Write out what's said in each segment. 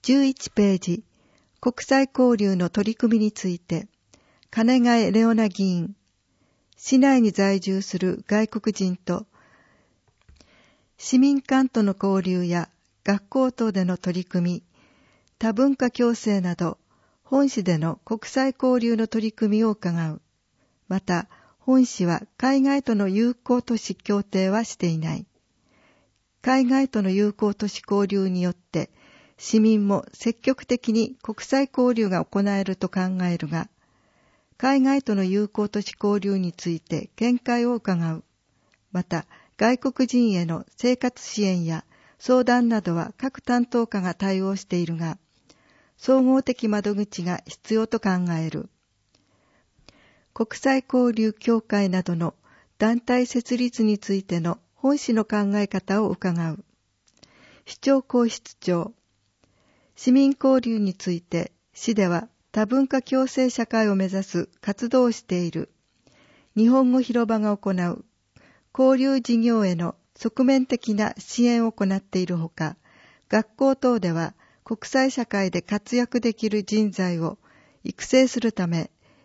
11ページ、国際交流の取り組みについて、金貝レオナ議員、市内に在住する外国人と、市民間との交流や学校等での取り組み、多文化共生など、本市での国際交流の取り組みを伺う。また、本市は海外との友好都市協定はしていない。海外との友好都市交流によって、市民も積極的に国際交流が行えると考えるが、海外との友好都市交流について見解を伺う。また、外国人への生活支援や相談などは各担当課が対応しているが、総合的窓口が必要と考える。国際交流協会などの団体設立についての本市の考え方を伺う。市長公室長。市民交流について市では多文化共生社会を目指す活動をしている。日本語広場が行う交流事業への側面的な支援を行っているほか、学校等では国際社会で活躍できる人材を育成するため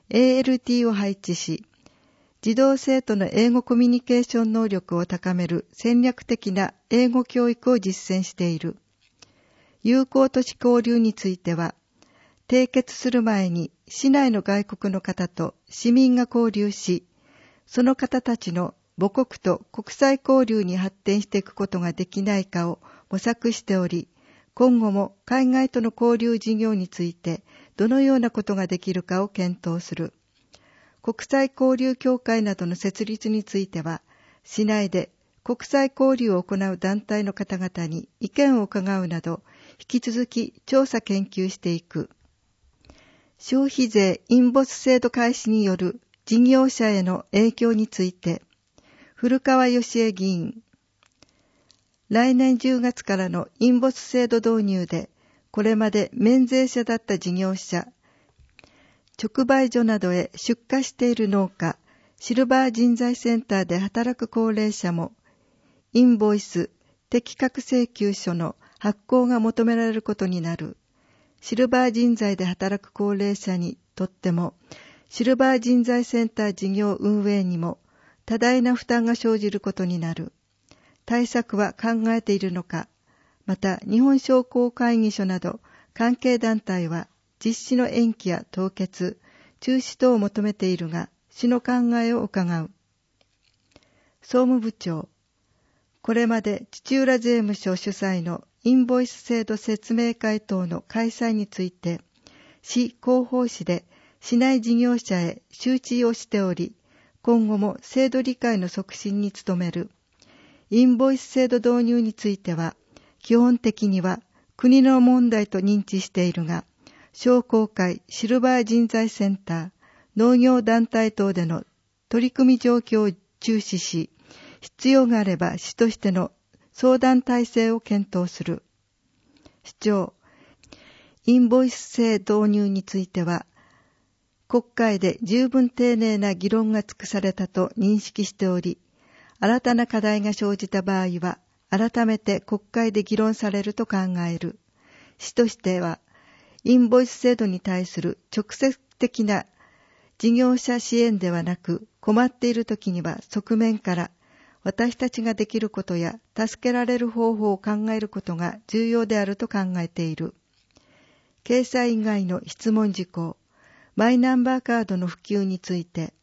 ALT を配置し、児童生徒の英語コミュニケーション能力を高める戦略的な英語教育を実践している。友好都市交流については、締結する前に市内の外国の方と市民が交流し、その方たちの母国と国際交流に発展していくことができないかを模索しており、今後も海外との交流事業についてどのようなことができるかを検討する。国際交流協会などの設立については、市内で国際交流を行う団体の方々に意見を伺うなど、引き続き調査研究していく。消費税インボス制度開始による事業者への影響について、古川義恵議員。来年10月からのインボス制度導入で、これまで免税者だった事業者、直売所などへ出荷している農家、シルバー人材センターで働く高齢者も、インボイス、適格請求書の発行が求められることになる。シルバー人材で働く高齢者にとっても、シルバー人材センター事業運営にも多大な負担が生じることになる。対策は考えているのか。また、日本商工会議所など関係団体は実施の延期や凍結、中止等を求めているが、市の考えを伺う。総務部長。これまで土浦税務署主催のインボイス制度説明会等の開催について、市広報誌で市内事業者へ周知をしており、今後も制度理解の促進に努める。インボイス制度導入については、基本的には国の問題と認知しているが、商工会、シルバー人材センター、農業団体等での取り組み状況を注視し、必要があれば市としての相談体制を検討する。市長、インボイス制導入については、国会で十分丁寧な議論が尽くされたと認識しており、新たな課題が生じた場合は、改めて国会で議論されると考える。市としては、インボイス制度に対する直接的な事業者支援ではなく、困っているときには側面から私たちができることや助けられる方法を考えることが重要であると考えている。掲載以外の質問事項、マイナンバーカードの普及について、